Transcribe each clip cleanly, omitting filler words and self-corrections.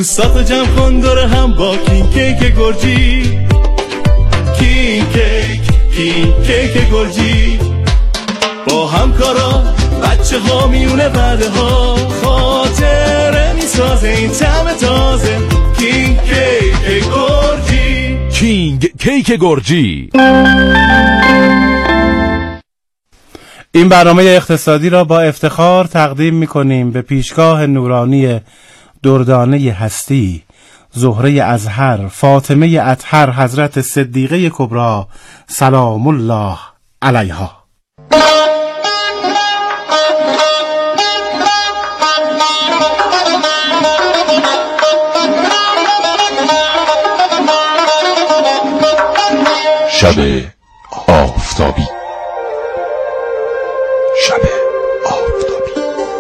دوستاتو جمع کن دور هم با کینگ کیک گرجی. کینگ کیک گرجی، با همکارا بچه ها میونه بعده ها خاطره میسازه این طعم تازه. کینگ کیک گرجی. کینگ کیک گرجی. این برنامه اقتصادی را با افتخار تقدیم می‌کنیم به پیشگاه نورانی دردانه هستی، زهره ازهر، فاطمه اطهر، حضرت صدیقه کبری سلام الله علیها. شب آفتابی. شب آفتابی.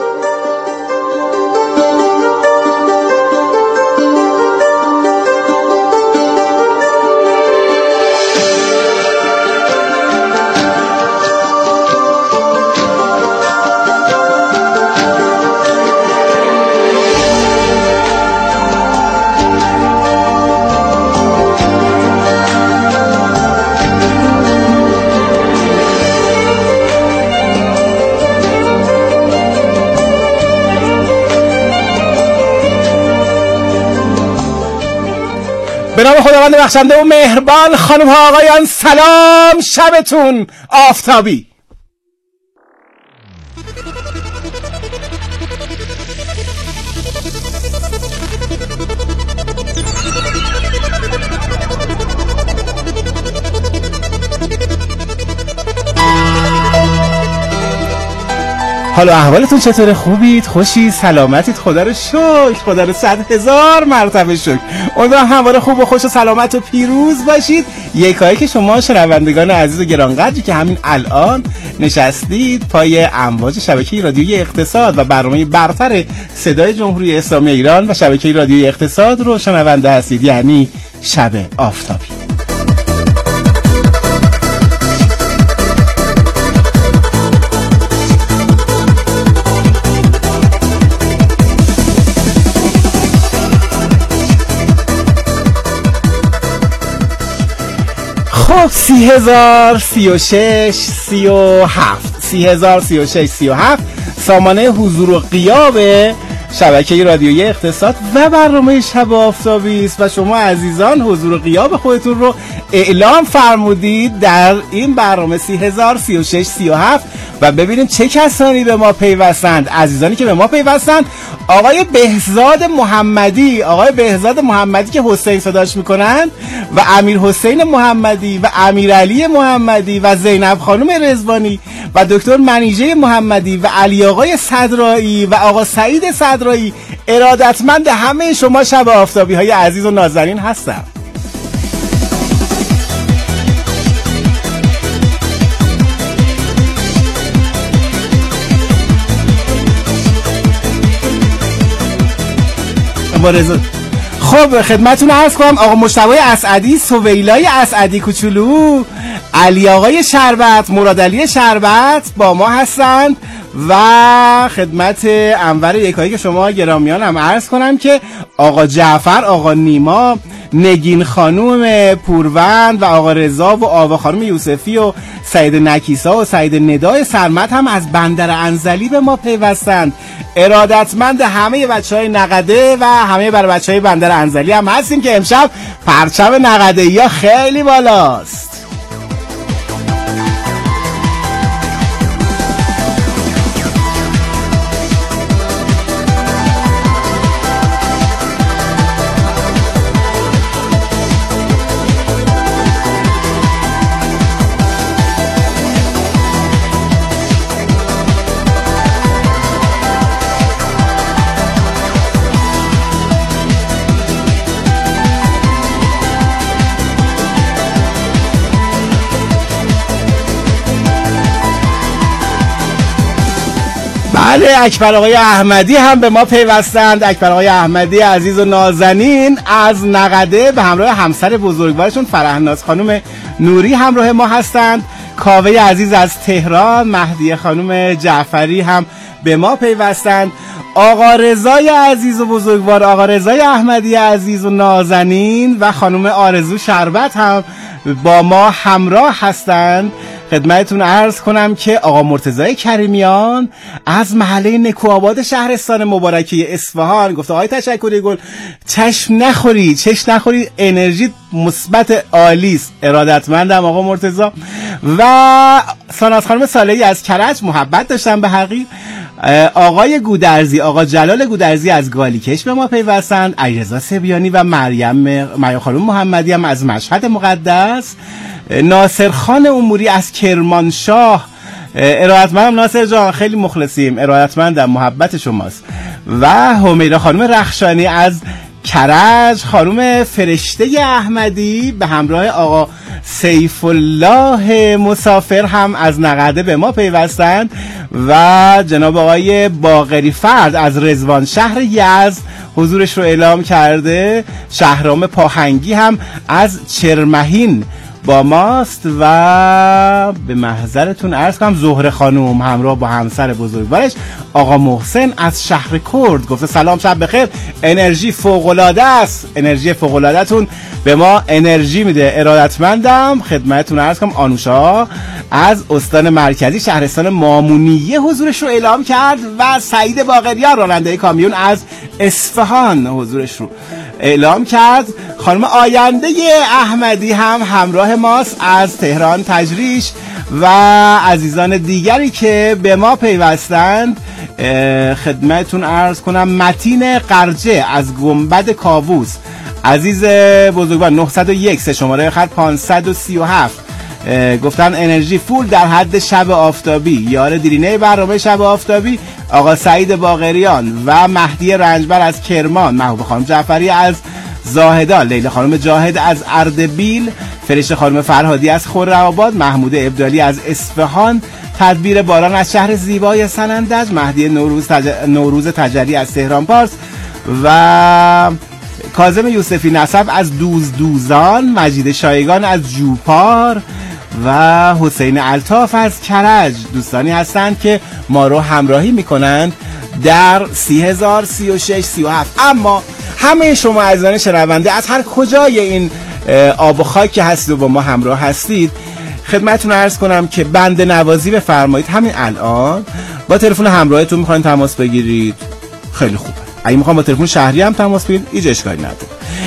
به نام خداوند بخشنده و مهربان، خانم ها آقایان سلام، شبتون آفتابی. حالا احوالتون چطوره؟ خوبید؟ خوشید؟ سلامتید؟ خدا رو شکر، خدا رو 100,000 مرتبه شکر. امیدوارم همواره خوب و خوش و سلامت و پیروز باشید. یکایی که شما شنوندگان عزیز و گرانقدری که همین الان نشستید پای امواج شبکه رادیویی اقتصاد و برنامه برتر صدای جمهوری اسلامی ایران و شبکه رادیویی اقتصاد رو شنونده هستید، یعنی شب آفتابی. خب 30,036 37 30,036 37 سامانه حضور و غیاب شبکه رادیویی اقتصاد و برنامه شب آفتابی است و شما عزیزان حضور و غیاب خودتون رو اعلام فرمودید در این برنامه 30,036 37 و ببینیم چه کسانی به ما پیوستند. عزیزانی که به ما پیوستند: آقای بهزاد محمدی، آقای بهزاد محمدی که حسین صداش میکنن، و امیر حسین محمدی و امیرعلی محمدی و زینب خانم رضوانی و دکتر منیژه محمدی و علی آقای صدرایی و آقا سعید صدرایی. ارادتمند همه شما شب آفتابی های عزیز و نازنین هستم. خب خدمتتون عرض کنم آقا مجتبی اسعدی، سویلای اسعدی کوچولو، علی آقای شربت، مراد علی شربت با ما هستند و خدمت انور یکایی که شما گرامیان هم عرض کنم که آقا جعفر، آقا نیما، نگین خانوم پوروند و آقا رضا و آوا خانوم یوسفی و سعید نکیسا و سعید ندای سرمت هم از بندر انزلی به ما پیوستند. ارادتمند همه بچهای نقده و همه برای بچهای بندر انزلی هم هستیم که امشب پرچم نقده‌ای ها خیلی بالاست. بله، اکبر آقای احمدی هم به ما پیوستند. اکبر آقای احمدی عزیز و نازنین از نقده به همراه همسر بزرگوارشون فرهناز خانم نوری همراه ما هستند. کاوه عزیز از تهران، مهدیه خانم جعفری هم به ما پیوستند. آقا رضای عزیز و بزرگوار، آقا رضای احمدی عزیز و نازنین و خانم آرزو شربت هم با ما همراه هستند. خدمتتون عرض کنم که آقا مرتضی کریمیان از محله نکوآباد شهرستان مبارکه اصفهان گفته آقای تشکری گل چشم نخوری، انرژی مثبت عالی است. ارادتمندم آقا مرتضی. و ساناز خانم صالحی از کرج محبت داشتن به حقیق. آقای گودرزی، آقا جلال گودرزی از گالیکش به ما پیوستند. علیرضا سبیانی و مریم خانم محمدی هم از مشهد مقدس. ناصر خان اموری از کرمانشاه، ارادتمندم ناصر جان، خیلی مخلصیم، ارادتمندم، محبت شماست. و همیرا خانم رخشانی از کرج، خانم فرشته احمدی به همراه آقا سیف الله مسافر هم از نقده به ما پیوستند. و جناب آقای باقری فرد از رضوان شهر یزد حضورش رو اعلام کرده. شهرام پاهنگی هم از چرمهین با ماست. و به محضرتون عرض کنم زهره خانوم همراه با همسر بزرگوارش آقا محسن از شهر کرد گفته سلام، شب بخیر، انرژی فوق‌العاده است، انرژی فوق‌العاده‌تون به ما انرژی میده. ارادتمندم. خدمتتون عرض کنم آنوشا از استان مرکزی شهرستان مامونیه حضورش رو اعلام کرد. و سعید باقریان راننده کامیون از اصفهان حضورش رو اعلام کرد. خانم آینده احمدی هم همراه ماست از تهران تجریش. و عزیزان دیگری که به ما پیوستند خدمتتون عرض کنم متین قرجه از گنبد کاووس، عزیز بزرگوار 901 شماره خط 537 گفتن انرژی فول در حد شب آفتابی. یار دیرینه برنامه شب آفتابی آقا سعید باقریان و مهدی رنجبر از کرمان، محبوب خانم جعفری از زاهدان، لیلا خانم جاهد از اردبیل، فرشته خانم فرهادی از خرم‌آباد، محمود ابدالی از اصفهان، تدبیر باران از شهر زیبای سنندج، مهدی نوروز تجلی از تهران پارس و کاظم یوسفی نسب از دوزان، مجید شایگان از جوپار و حسین الطاف از کرج دوستانی هستند که ما رو همراهی میکنند در 30,000 36 37. اما همه شما عزیزان شنونده از هر کجای این آب و خاک که هستید و با ما همراه هستید خدمتتون عرض کنم که بند نوازی بفرمایید. همین الان با تلفن همراهتون میخواین تماس بگیرید، خیلی خوبه. اگه میخوام با تلفن شهری هم تماس بگیرید هیچ اشکالی نداره.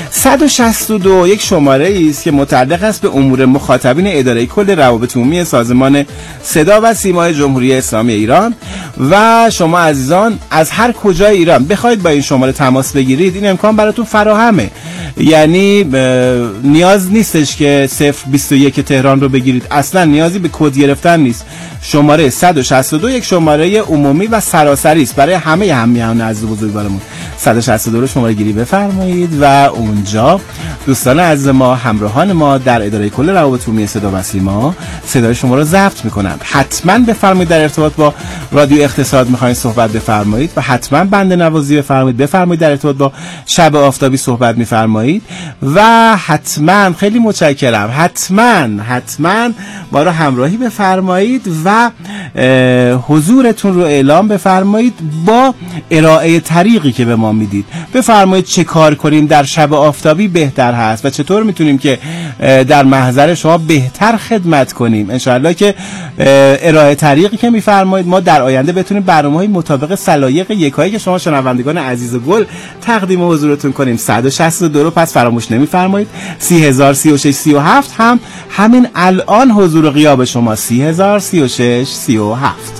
162 یک شماره است که متعلق است به امور مخاطبین اداره کل روابط عمومی سازمان صدا و سیما جمهوری اسلامی ایران. و شما عزیزان از هر کجای ایران بخواید با این شماره تماس بگیرید این امکان براتون فراهمه. یعنی نیاز نیستش که 021 تهران رو بگیرید، اصلا نیازی به کد گرفتن نیست. شماره 162 یک شماره عمومی و سراسری است برای همه همیهنان عزیز و بزرگوارمون. 162 رو شماره گیری بفرمایید و اونجا دوستان عزیز ما، همراهان ما در اداره کل روابط عمومی صدا و سیما صدای شما رو ضبط میکنند. حتما بفرمایید در ارتباط با رادیو اقتصاد میخواین صحبت بفرمایید و حتما بند نوازی بفرمایید در ارتباط با شب آفتابی صحبت میفرمایید و حتما خیلی متشکرم حتما ما رو همراهی بفرمایید و حضورتون رو اعلام بفرمایید با ارائه طریقی که به ما میدید. بفرمایید چه کار کنیم در شب آفتابی بهتر هست و چطور میتونیم که در محضر شما بهتر خدمت کنیم. انشاءالله که ارائه طریقی که میفرمایید ما در آینده بتونیم برنامه‌های مطابق سلایق یکایی که شما شنوندگان عزیز و گل تقدیم حضورتون کنیم. 162 رو پس فراموش نمیفرمایید. 30,000 36 37 هم همین الان حضور و غیاب شما 30,000 36 37.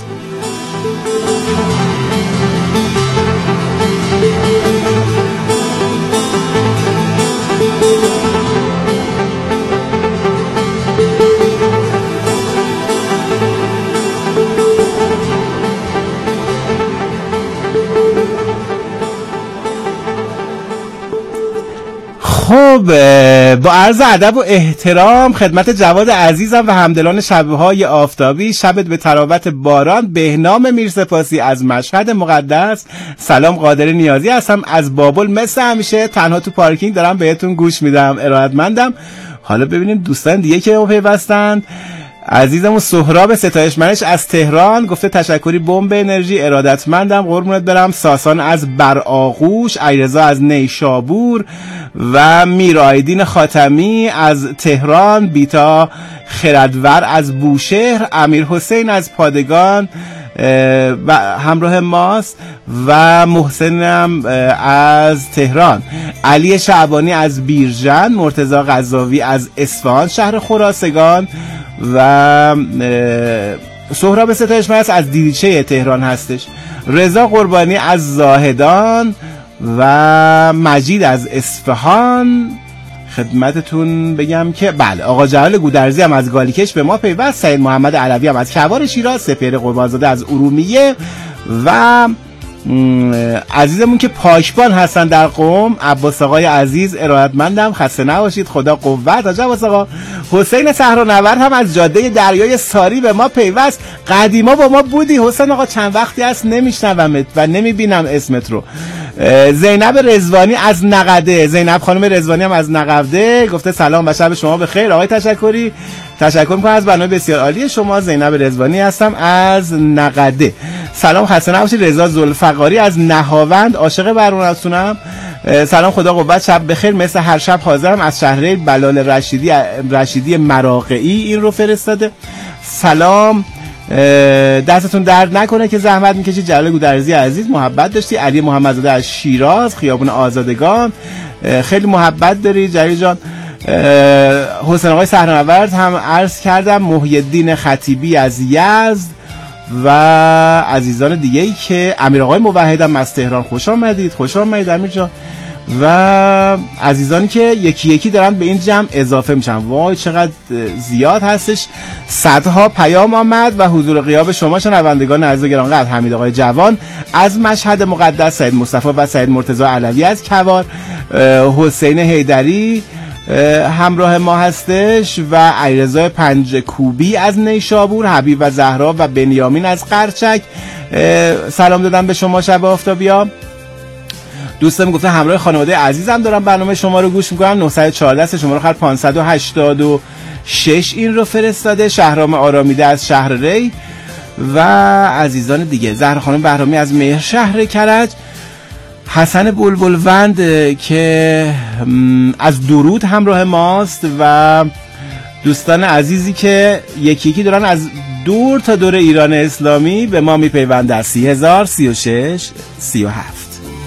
خب با عرض ادب و احترام خدمت جواد عزیزم و همدلان شبهای آفتابی، شبت به تراوت باران، بهنام میرسپاسی از مشهد مقدس. سلام، قادر نیازی هستم از بابل، مثل همیشه تنها تو پارکینگ دارم بهتون گوش میدم. ارادتمندم. حالا ببینیم دوستان دیگه که پیوستند. عزیزمون سهراب ستایشمنش از تهران گفته تشکری بمب انرژی، ارادتمندم، قربونت برم. ساسان از برآغوش، علیرضا از نیشابور و میرآیدین خاتمی از تهران، بیتا خردور از بوشهر، امیر حسین از پادگان و همراه ماست و محسنم از تهران، علی شعبانی از بیرجن، مرتضی قزاوی از اصفهان شهر خراسان و سهراب ستایشمن از دیدیچه تهران هستش، رضا قربانی از زاهدان و مجید از اصفهان. خدمتتون بگم که بله آقا جلال گودرزی هم از گالیکش به ما پیوست، سید محمد علوی هم از کوار شیراز، سپهر قربانزاده از ارومیه و عزیزمون که پاکبان هستن در قم، عباس آقای عزیز ارادتمندم، خسته نباشید، خدا قوت. حاج عباس آقا حسین صحرانورد هم از جاده دریای ساری به ما پیوست، قدیما با ما بودی حسین آقا، چند وقتی هست نمیشنومت و نمیبینم اسمت رو. زینب رضوانی از نقده، زینب خانم رضوانی هم از نقده گفته سلام و شب شما بخیر آقای تشکری، تشکر میکنم از برنامه بسیار عالی شما. زینب رضوانی هستم از نقده، سلام خسته نباشید. رضا ذوالفقاری از نهاوند، عاشق برنامه‌تونم، سلام خدا قوت، شب بخیر، مثل هر شب حاضرم. از شهر بلال رشیدی مراقعی این رو فرستاده. سلام، دستتون درد نکنه که زحمت میکشید. جلال گودرزی عزیز محبت داشتی. علی محمدزاده از شیراز، خیابون آزادگان، خیلی محبت داری جلیل جان. حسین آقای صحرانورد هم عرض کردم. محی الدین خطیبی از یزد و عزیزان دیگه ای که امیر آقای موحد هم از تهران، خوش آمدید، خوش آمدید امیر جان. و عزیزانی که یکی یکی دارن به این جمع اضافه میشن، وای چقدر زیاد هستش، صدها پیام آمد و حضور غیاب شما شنوندگان عزیز و گرانقدر. حمید آقای جوان از مشهد مقدس، سید مصطفی و سید مرتضی علوی از کوار، حسین حیدری همراه ما هستش و علیرضا پنجکوبی از نیشابور، حبیب و زهرا و بنیامین از قرچک سلام دادم به شما شب آفتابیا. دوستم گفته همراه خانواده عزیزم دارم برنامه شما رو گوش میکنم. 914 شماره آخر 586 این رو فرستاده. شهرام آرامیده از شهر ری و عزیزان دیگه، زهرا خانم بهرامی از مهر شهر کرج، حسن بلبلوند که از درود همراه ماست و دوستان عزیزی که یکی یکی دارن از دور تا دور ایران اسلامی به ما میپیوند در 30,000 36 37.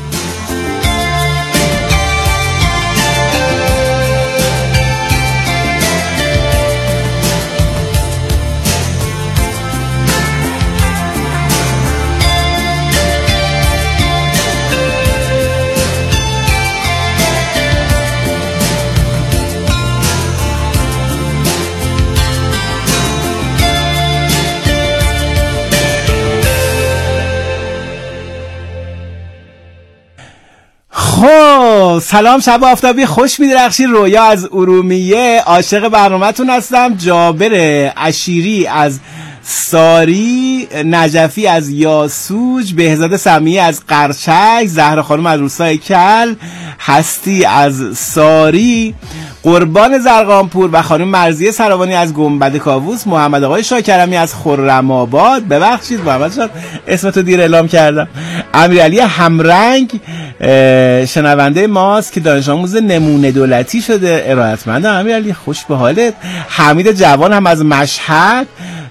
سلام شب آفتابی خوش می‌درخشی. رویا از ارومیه، عاشق برنامه‌تون هستم. جابر عشیری از ساری، نجفی از یاسوج، بهزاد سمیه از قرچک، زهرا خانم از روستای کل، هستی از ساری، قربان زرقانپور و خانم مرضیه سراوانی از گنبد کاووس، محمد آقای شاکرمی از خرم‌آباد، ببخشید محمد جان اسمتو دیر اعلام کردم، امیرعلی همرنگ شنونده ماست که دانش آموز نمونه دولتی شده، ارادتمندم امیرعلی، خوش به حالت. حمید جوان هم از مشهد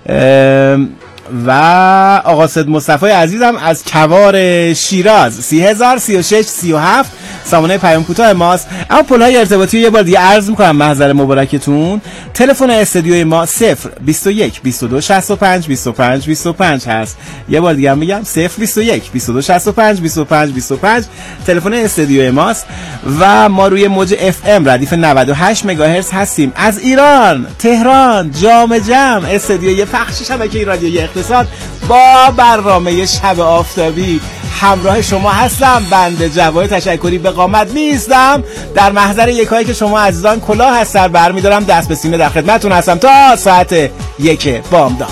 و آقا سید مصطفی عزیزم از کوار شیراز. 30,000 36 37 سامانه پیام کوتاه ماست. اما پلهای ارتباطی یه بار دیگه عرض میکنم محضر مبارکتون. تلفن استودیوی ما 021 22 65 25 25 هست. یه بار دیگه هم میگم 021 22 65 25 25 تلفن استودیوی ماست و ما روی موج FM ردیف 98 مگاهرتز هستیم. از ایران، تهران، جام جم استودیوی پخش شبکه رادیویی اقتصاد با برنامه شب آفتابی همراه شما هستم. بنده جواد تشکری به قامت نیستم، در محضر یکایی که شما عزیزان کلاه از سر برمی‌دارم، دست به سینه در خدمتتون هستم تا ساعت 1 بامداد.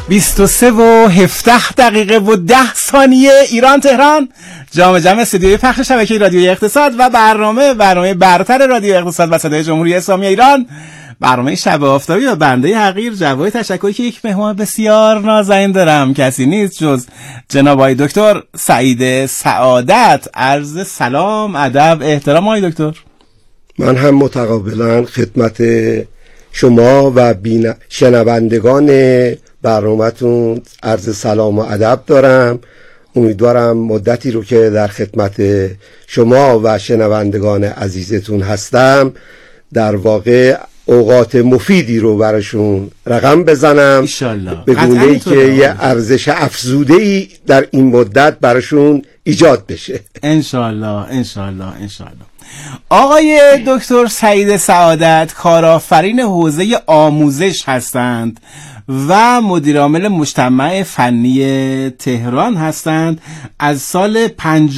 23 و 17 دقیقه و 10 ثانیه ایران تهران، جام استودیوی پخش شبکه رادیویی اقتصاد و برنامه برتر رادیو اقتصاد و صدای جمهوری اسلامی ایران، برنامه شب آفتابی و بنده حقیر جواد تشکری که یک مهمان بسیار نازنین دارم، کسی نیست جز جناب آقای دکتر سعید سعادت. عرض سلام، ادب، احترام آقای دکتر. من هم متقابلا خدمت شما و شنوندگان برنامه‌تون عرض سلام و ادب دارم. امیدوارم مدتی رو که در خدمت شما و شنوندگان عزیزتون هستم در واقع اوقات مفیدی رو براشون رقم بزنم، به گونه‌ای که یه ارزش افزوده‌ای در این مدت براشون ایجاد بشه. انشالله انشالله انشالله. آقای دکتر سعید سعادت کارآفرین حوزه آموزش هستند و مدیرعامل مجتمع فنی تهران هستند. از سال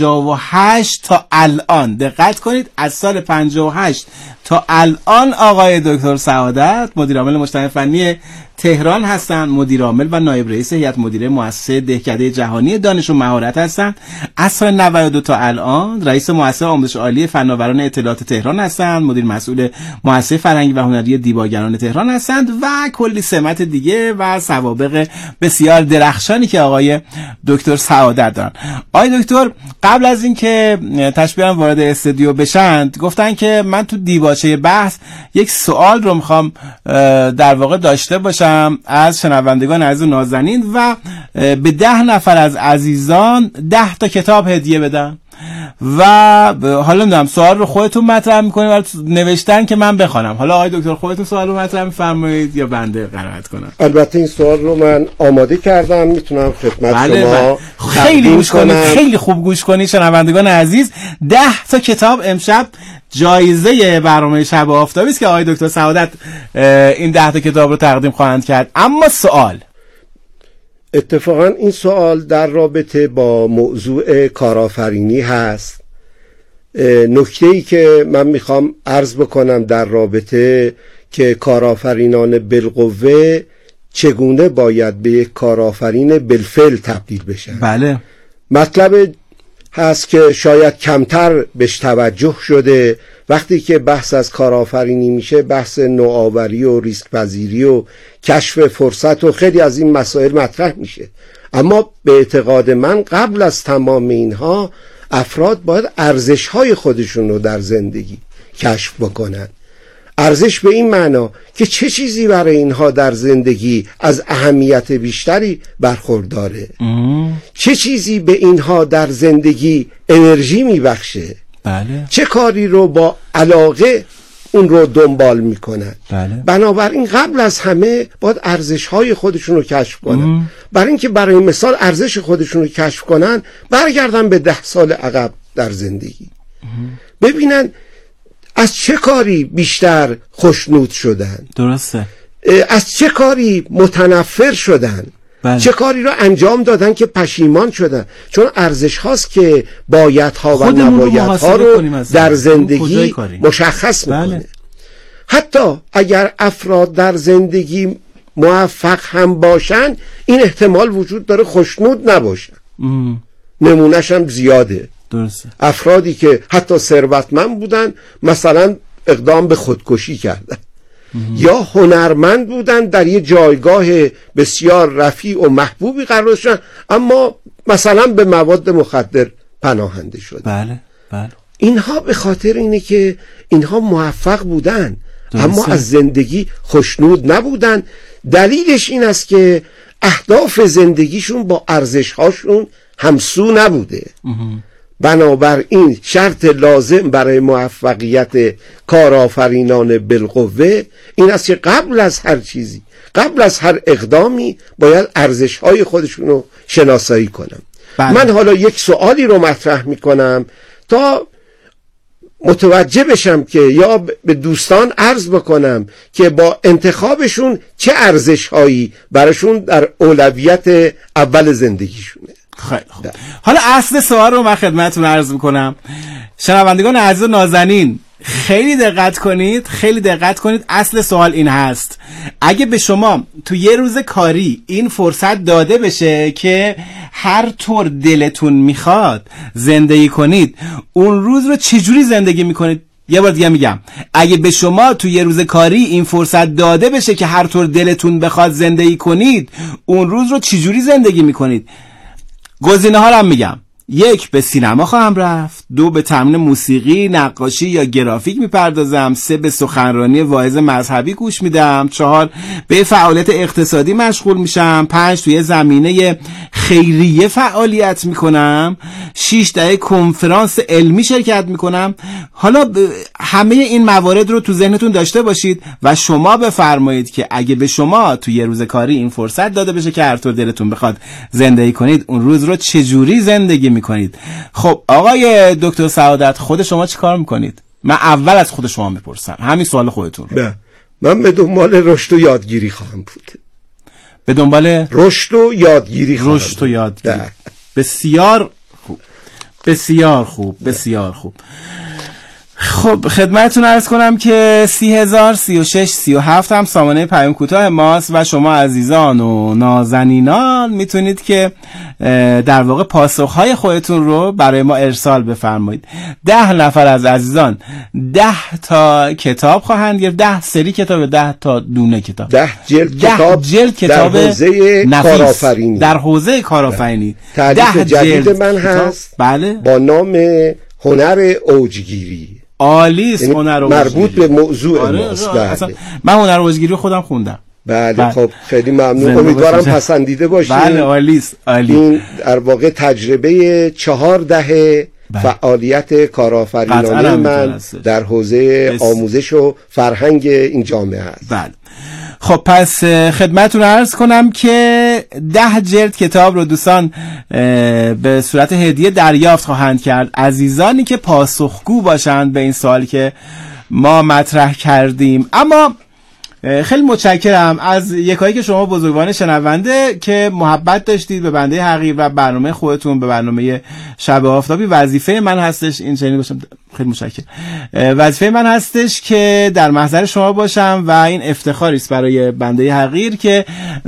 58 تا الان، دقت کنید، از سال 58 تا الان آقای دکتر سعادت مدیرعامل مجتمع فنی تهران هستند، مدیرعامل و نایب رئیس هیئت مدیره مؤسسه دهکده جهانی دانش و مهارت هستند. از سال 92 تا الان رئیس مؤسسه آموزش عالی فناوران اطلاعات تهران هستند، مدیر مسئول مؤسسه فرهنگی و هنری دیباگران تهران هستند و کلی سمت دیگه و سوابق بسیار درخشانی که آقای دکتر سعادت دارن. آقای دکتر قبل از اینکه تشبیهاً وارد استودیو بشن گفتن که من تو دیباچه بحث یک سوال رو میخوام در واقع داشته باشم از شنوندگان عزیز و نازنین و به 10 نفر از عزیزان 10 تا کتاب هدیه بدم و حالا نمیدونم سوال رو خودتون مطرح میکنید ولی نوشتن که من بخوانم. حالا آقای دکتر خودتون سوال رو مطرح میفرمایید یا بنده قرائت کنم؟ البته این سوال رو من آماده کردم، میتونم خدمت شما خیلی گوش کنید، خیلی خوب گوش کنید شنوندگان عزیز. 10 تا کتاب امشب جایزه برنامه شب آفتابی است که آقای دکتر سعادت این 10 تا کتاب رو تقدیم خواهند کرد. اما سوال، اتفاقا این سوال در رابطه با موضوع کارآفرینی هست. نکته‌ای که من میخوام عرض بکنم در رابطه که کارآفرینان بالقوه چگونه باید به یک کارآفرین بالفعل تبدیل بشن. بله، مطلب هست که شاید کمتر بهش توجه شده. وقتی که بحث از کارآفرینی میشه بحث نوآوری و ریسک پذیری و کشف فرصت و خیلی از این مسائل مطرح میشه، اما به اعتقاد من قبل از تمام اینها افراد باید ارزش‌های خودشون رو در زندگی کشف بکنن. ارزش به این معنا که چه چیزی برای اینها در زندگی از اهمیت بیشتری برخورداره، چه چیزی به اینها در زندگی انرژی میبخشه، بله، چه کاری رو با علاقه اون رو دنبال میکنن. بله. بنابراین قبل از همه باید ارزش‌های خودشون رو کشف کنن. برای اینکه برای مثال ارزش خودشون رو کشف کنن برگردن به 10 سال عقب در زندگی، ببینن از چه کاری بیشتر خوشنود شدن، درسته، از چه کاری متنفر شدن، بله. چه کاری رو انجام دادن که پشیمان شدن. چون ارزش هاست که بایدها و نبایدها رو در زندگی مشخص میکنه. بله. حتی اگر افراد در زندگی موفق هم باشن این احتمال وجود داره خوشنود نباشن. نمونهش هم زیاده. درسته. افرادی که حتی ثروتمند بودن مثلا اقدام به خودکشی کردن، یا هنرمند بودن در یه جایگاه بسیار رفیع و محبوبی قرار داشتن اما مثلا به مواد مخدر پناهنده شدن. بله بله. اینها به خاطر اینه که اینها موفق بودن اما از زندگی خوشنود نبودن. دلیلش این است که اهداف زندگیشون با ارزش‌هاشون همسو نبوده. بنابراین شرط لازم برای موفقیت کارآفرینان بالقوه این است که قبل از هر چیزی، قبل از هر اقدامی باید ارزش‌های خودشون رو شناسایی کنم. من حالا یک سوالی رو مطرح میکنم تا متوجه بشم که یا به دوستان عرض بکنم که با انتخابشون چه ارزش‌هایی براشون در اولویت اول زندگیشونه. خیلی خوب. حالا اصل سوال رو من خدمتتون عرض میکنم. شنوندگان عزیز و نازنین، خیلی دقت کنید. اصل سوال این هست: اگه به شما تو یه روز کاری این فرصت داده بشه که هر طور دلتون میخواد زندگی کنید، اون روز رو چجوری زندگی میکنید؟ یه بار دیگه میگم، اگه به شما تو یه روز کاری این فرصت داده بشه که هر طور دلتون بخواد زندگی کنید، اون روز رو چجوری زندگی میکنید؟ گزینه ها رو هم میگم: 1 به سینما خواهم رفت، 2 به تمرین موسیقی، نقاشی یا گرافیک میپردازم، 3 به سخنرانی واعظ مذهبی گوش میدم، 4 به فعالیت اقتصادی مشغول میشم، 5 توی زمینه خیریه فعالیت میکنم، 6 در کنفرانس علمی شرکت میکنم. حالا همه این موارد رو تو ذهنتون داشته باشید و شما بفرمایید که اگه به شما تو یه روز کاری این فرصت داده بشه که هر طور دلتون بخواد زندگی کنید، اون روز رو چجوری زندگی میکنید؟ خب آقای دکتر سعادت، خود شما چی کار میکنید؟ من اول از خود شما میپرسم، همین سوال خودتون رو. من به دنبال رشد و یادگیری خواهم بود. به دنبال رشد و یادگیری خواهم بود. رشد و یادگیری. بسیار خوب، بسیار خوب، بسیار خوب. خب خدمتتون عرض کنم که 30,000 36 37 هم سامانه پیام کوتاه ماست و شما عزیزان و نازنینان میتونید که در واقع پاسخهای خودتون رو برای ما ارسال بفرمایید. 10 نفر از عزیزان 10 تا کتاب خواهند گرفت، 10 سری کتاب، 10 تا دونه کتاب، 10 جلد کتاب در حوزه کارآفرینی. در حوزه کارآفرینی. تألیف جدید من هست، بله، با نام هنر اوجگیری. عالیست. یعنی هنر مربوط به موضوع ماست. بله. من هنر اوجگیری خودم خوندم. بله. خب خیلی ممنون، امیدوارم پسندیده باشید. بله عالیست، عالی. این در واقع تجربه 4 دهه فعالیت کارآفرینانه من در حوزه آموزش و فرهنگ این جامعه است. بله. خب پس خدمتتون عرض کنم که 10 جلد کتاب رو دوستان به صورت هدیه دریافت خواهند کرد. عزیزانی که پاسخگو باشند به این سوالی که ما مطرح کردیم. اما خیلی متشکرم از یکایی که شما بزرگوار شنونده که محبت داشتید به بنده حقیر و برنامه خودتون، به برنامه شب آفتابی. وظیفه من هستش این چنین باشم. خیلی متشکرم. وظیفه من هستش که در محضر شما باشم و این افتخاری است برای بنده حقیر که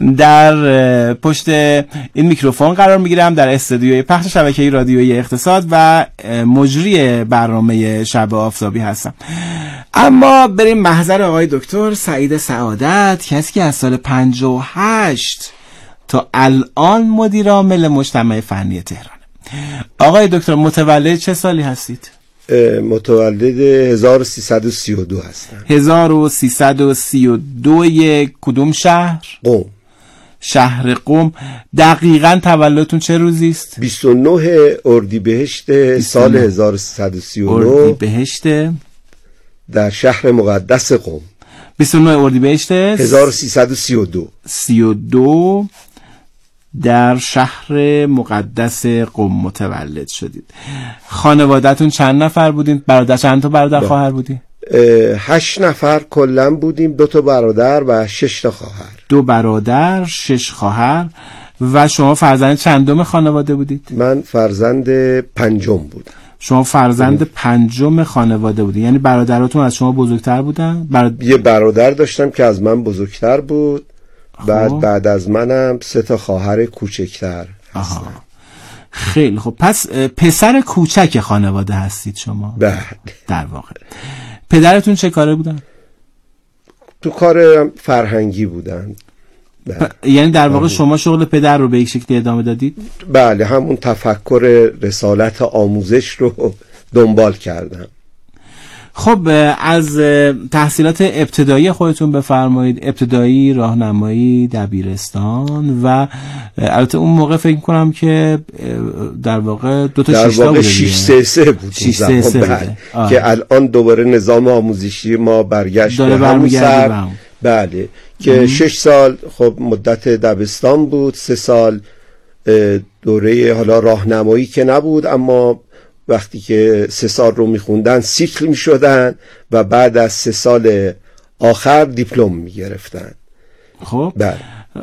در پشت این میکروفون قرار میگیرم در استودیوی پخش شبکه‌ای رادیویی اقتصاد و مجری برنامه شب آفتابی هستم. اما بریم محضر آقای دکتر سعید سعادت، کسی که از سال 58 تا الان مدیر عامل مجتمع فنی تهرانه. آقای دکتر متولد چه سالی هستید؟ متولد 1332 هستم. 1332 کدوم شهر؟ قم. شهر قم. دقیقاً تولدتون چه روزی است؟ 29 اردیبهشت سال 1339. اردیبهشت در شهر مقدس قم. 29 اردیبهشت 1332 در شهر مقدس قم متولد شدید. خانواده‌تون چند نفر بودین؟ برادر چند تا برادر خواهر بودین؟ 8 نفر کلاً بودیم، 2 تا برادر و 6 تا خواهر. 2 برادر 6 خواهر. و شما فرزند چندم خانواده بودید؟ من فرزند 5م بودم. شما فرزند 5م خانواده بودید، یعنی برادراتون از شما بزرگتر بودن؟ یه برادر داشتم که از من بزرگتر بود. بعد از منم 3 تا خواهر کوچکتر هستن. خیلی خب. پس پسر کوچک خانواده هستید شما؟ بله. در واقع پدرتون چه کاره بودن؟ تو کار فرهنگی بودن. یعنی در واقع شما شغل پدر رو به یک شکلی ادامه دادید؟ بله، همون تفکر رسالت آموزش رو دنبال کردم. خب از تحصیلات ابتدایی خودتون بفرمایید. ابتدایی، راهنمایی، دبیرستان و البته اون موقع فکر می‌کنم که در واقع 2 تا 6 تا بود. 633 بود. 633 بود که الان دوباره نظام آموزشی ما برگشت به همون سر. بله که 6 سال خب مدت دبستان بود، 3 سال دوره حالا راهنمایی که نبود، اما وقتی که 3 سال رو میخوندن سیکل میشدن و بعد از 3 سال آخر دیپلم میگرفتن. خب بله.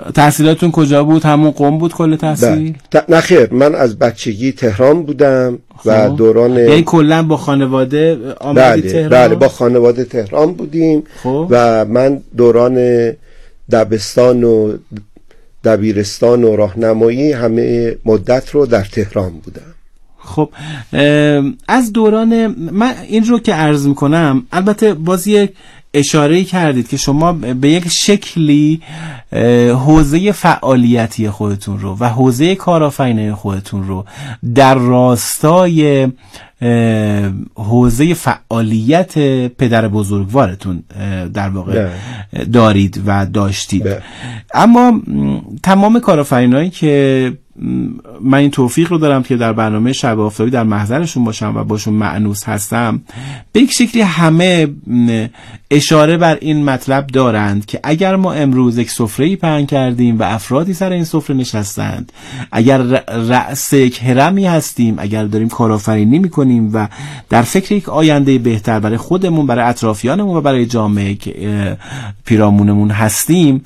تحصیلاتون کجا بود؟ همون قم بود کل تحصیل؟ نه خیر، من از بچگی تهران بودم. و دوران یعنی کلا با خانواده آمدی تهران؟ بله با خانواده تهران بودیم. و من دوران دبستان و دبیرستان و راهنمایی همه مدت رو در تهران بودم. خب از دوران من این رو که عرض میکنم، البته باز یک اشاره کردید که شما به یک شکلی حوزه فعالیتی خودتون رو و حوزه کارآفرینی خودتون رو در راستای حوزه فعالیت پدر بزرگوارتون در واقع دارید و داشتید. اما تمام کارآفرینایی که من این توفیق رو دارم که در برنامه شب آفتابی در محضرشون باشم و باشون مأنوس هستم، به یک شکلی همه اشاره بر این مطلب دارند که اگر ما امروز یک سفره‌ای پهن کردیم و افرادی سر این سفره نشستند، اگر رأس یک هرمی هستیم، اگر داریم کارآفرینی میکنیم و در فکر یک آینده بهتر برای خودمون، برای اطرافیانمون و برای جامعه که پیرامونمون هستیم،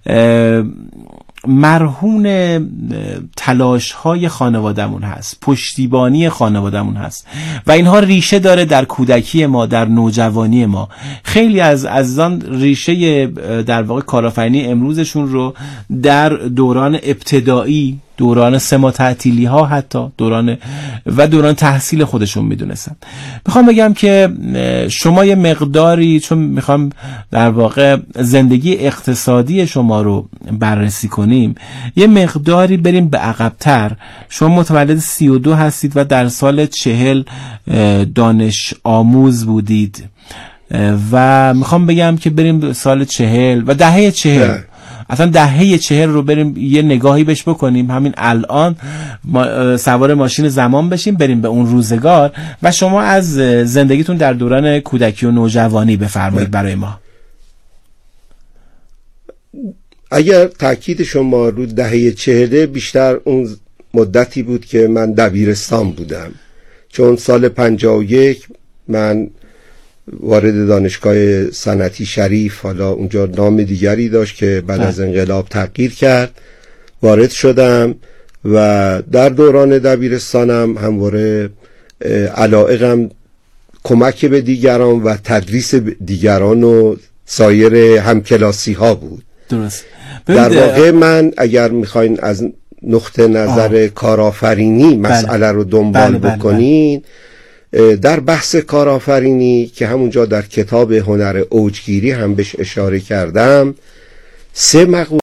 مرهون تلاش های خانوادمون هست، پشتیبانی خانوادمون هست و اینها ریشه داره در کودکی ما، در نوجوانی ما. خیلی از عزیزان ریشه در واقع کارآفرینی امروزشون رو در دوران ابتدایی، دوران سه تعطیلی ها، حتی دوران تحصیل خودشون میدونستن. میخوام بگم که شما یه مقداری، چون میخوام در واقع زندگی اقتصادی شما رو بررسی کنیم، یه مقداری بریم به عقب‌تر. شما متولد 32 هستید و در سال 40 دانش آموز بودید و میخوام بگم که بریم به سال 40 و دهه 40. اصلا دهه 40 رو بریم یه نگاهی بهش بکنیم، همین الان سوار ماشین زمان بشیم بریم به اون روزگار و شما از زندگیتون در دوران کودکی و نوجوانی بفرمایید برای ما. اگر تاکید شما رو دهه 40 بیشتر اون مدتی بود که من دبیرستان بودم، چون سال 51 من وارد دانشگاه صنعتی شریف، حالا اونجا نام دیگری داشت که بعد از انقلاب تغییر کرد، وارد شدم و در دوران دبیرستانم همواره علاقم کمک به دیگران و تدریس دیگران و سایر همکلاسی ها بود. درست. در واقع من اگر میخواین از نقطه نظر کارآفرینی مسئله رو دنبال بکنین، در بحث کارآفرینی که همونجا در کتاب هنر اوجگیری هم بهش اشاره کردم، 3